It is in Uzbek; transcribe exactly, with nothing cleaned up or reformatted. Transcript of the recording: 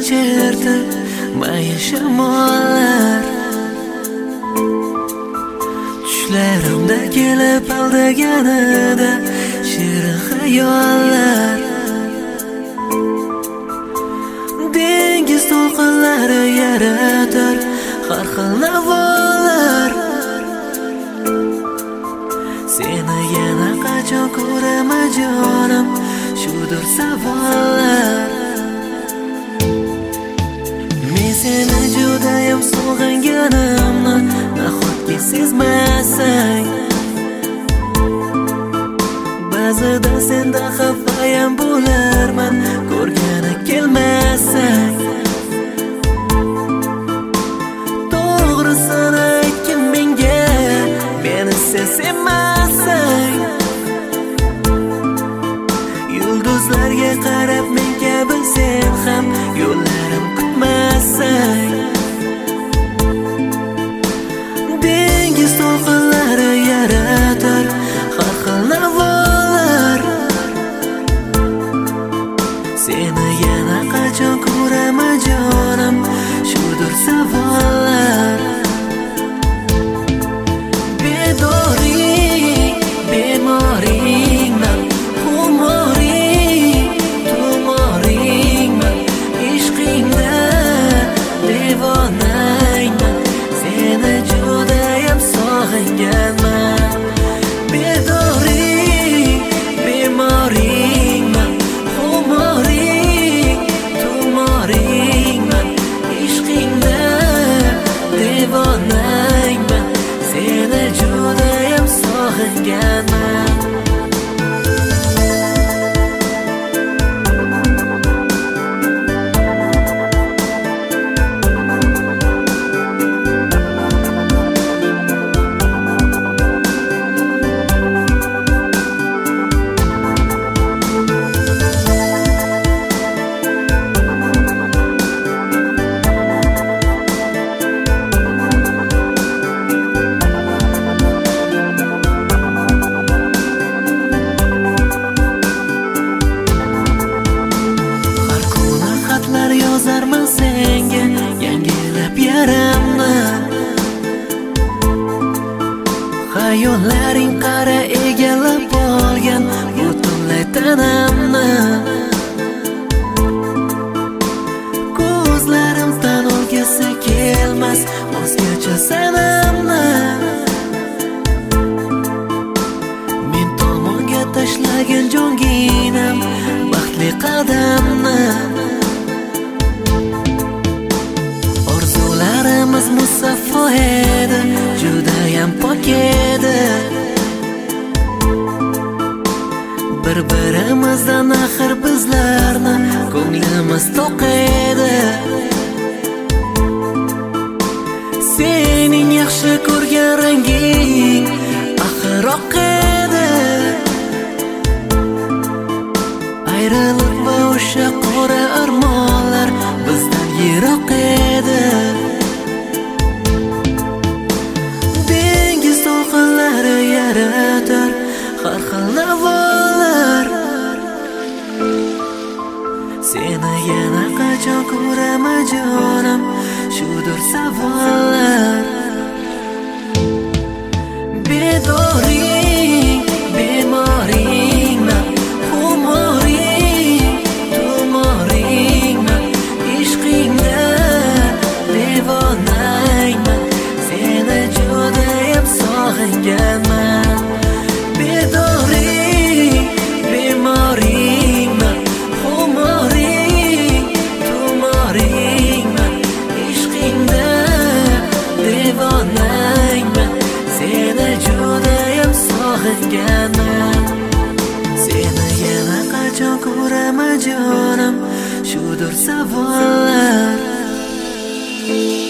kechirdi mayin shamollar. Tushlarimda kelib aldaganida shirin xayollar. Dengiz to'lqinlari yaratar har xil navolar. Seni yana qachon ko'raman jonim, shudir savollar. Men seni judayam sog'inganimni nahotki sezmasang. Ba'zida senda xafayam bo'larman, ko'rgani kelmasang. To'g'risini aytgin menga, meni sen sevmasang. Yulduzlarga qarab men kabi sen ham yo'llarim kutmasang. Dengiz to'lqinlari yaratar har xil navolar. Seni yana qachon ko'raman jonim, shudir savollar. Bedoring, bemoringman, xumoring, tumoringman, ishqingda devonayman, seni judayam sog'inganman. Bedoring, bemoringman, xumoring, tumoringman, ishqingda devonayman, seni judayam sog'inganman. Yozarman senga yangilab yaramni. Xayollaring qara egallab olgan butunlay tanamni. Ko'zlarimdan olgisi kelmas o'zgacha sanamni. Men tomonga tashlagan jonginam baxtli qadamni. Orzularimiz musaffo edi, judayam pok edi. Bir-birimizdan axir bizlarni ko'nglimiz to'q edi. Sening yaxshi ko'rgan ranging axir oq edi. Ayriliq va o'sha qora armonlar bizdan yiroq edi. Dengiz to'lqinlari yaratar har xil navolar. Seni yana qachon ko'raman jonim, shudir savollar. Bedoring, bemoringman, xumoring, tumoringman, ishqingda devonayman, seni judayam sog'inganman. Bedoring, bemoringman, xumoring, tumoringman, ishqingda devonayman, seni judayam sog'inganman. Seni yana qachon ko'raman jonim, shudir savollar.